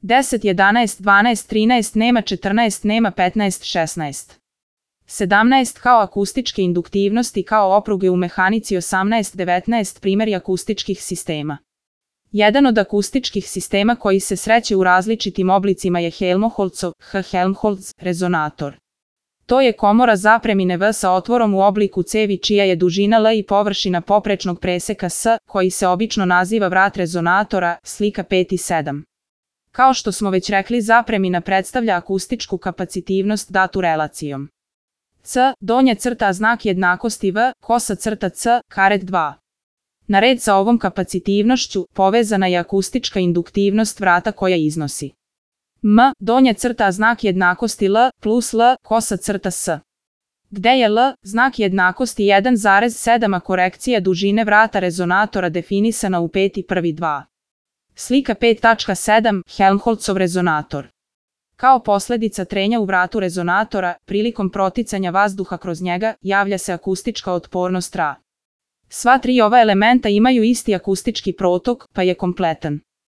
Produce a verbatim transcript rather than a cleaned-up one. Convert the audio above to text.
deset, jedanaest, dvanaest, trinaest, nema četrnaest, nema petnaest, šesnaest. sedamnaest kao akustičke induktivnosti kao opruge u mehanici. Osamnaest, devetnaest primjeri akustičkih sistema. Jedan od akustičkih sistema koji se sreće u različitim oblicima je Helmholtzov H. Helmholtz rezonator. To je komora zapremine V sa otvorom u obliku cevi čija je dužina L i površina poprečnog preseka S, koji se obično naziva vrat rezonatora, slika pet i sedam. Kao što smo već rekli, zapremina predstavlja akustičku kapacitivnost datu relacijom. C, donja crta znak jednakosti V, kosa crta C, karet dva. Na red sa ovom kapacitivnošću povezana je akustička induktivnost vrata koja iznosi M, donja crta znak jednakosti L, plus L, kosa crta S. Gde je L, znak jednakosti jedan zarez sedam a korekcija dužine vrata rezonatora definisana u pet i prvi dva. Slika pet tačka sedam, Helmholtzov rezonator. Kao posljedica trenja u vratu rezonatora, prilikom proticanja vazduha kroz njega, javlja se akustička otpornost R. Sva tri ova elementa imaju isti akustički protok, pa je kompletan.